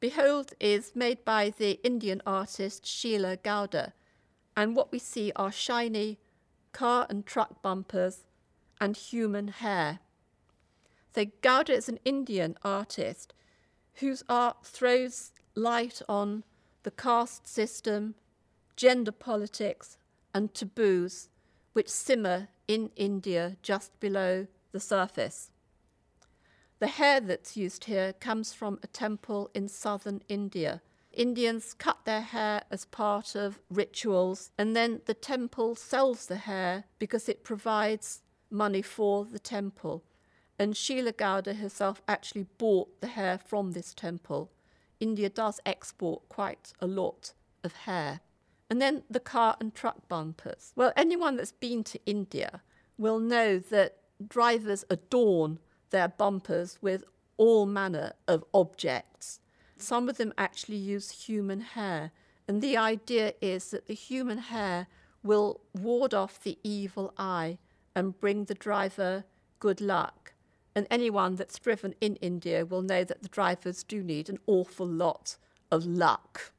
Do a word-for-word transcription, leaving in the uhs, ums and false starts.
Behold is made by the Indian artist Sheila Gowda, and what we see are shiny car and truck bumpers and human hair. So Gowda is an Indian artist whose art throws light on the caste system, gender politics, and taboos which simmer in India just below the surface. The hair that's used here comes from a temple in southern India. Indians cut their hair as part of rituals, and then the temple sells the hair because it provides money for the temple. And Sheila Gowda herself actually bought the hair from this temple. India does export quite a lot of hair. And then the car and truck bumpers. Well, anyone that's been to India will know that drivers adorn their bumpers with all manner of objects. Some of them actually use human hair. And the idea is that the human hair will ward off the evil eye and bring the driver good luck. And anyone that's driven in India will know that the drivers do need an awful lot of luck.